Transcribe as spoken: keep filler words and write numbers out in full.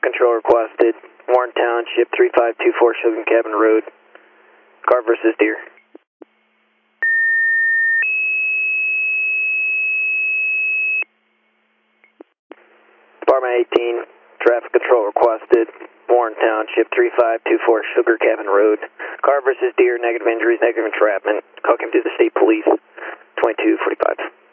control requested. Warren Township, three five two four Sugar Cabin Road. Car versus deer. Department eighteen, traffic control requested. Warren Township, three five two four Sugar Cabin Road. Car versus deer, negative injuries, negative entrapment. Call him to the state police, twenty-two forty-five.